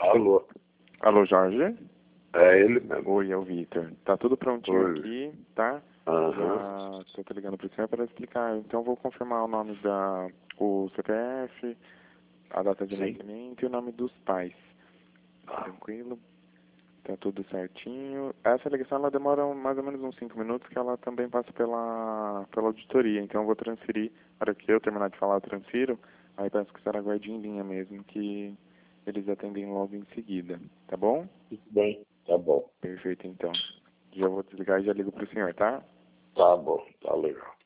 Alô, Alô, Jorge? é ele mesmo. Oi, é o Vitor. Tá tudo prontinho Oi. aqui, tá? Aham. Já tô ligando pro senhor para explicar. Então, eu vou confirmar o nome o CPF, a data de Sim. nascimento e o nome dos pais. Ah, Tranquilo? Tá tudo certinho. Essa ligação, ela demora mais ou menos uns 5 minutos, que ela também passa pela auditoria. Então, eu vou transferir. Na hora que eu terminar de falar, eu transfiro. Aí, peço que a senhora aguarde em linha mesmo, que eles atendem logo em seguida. Tá bom? tudo bem. Tá bom. Perfeito, então. Já vou desligar e já ligo pro senhor, tá? Tá bom. Tá legal.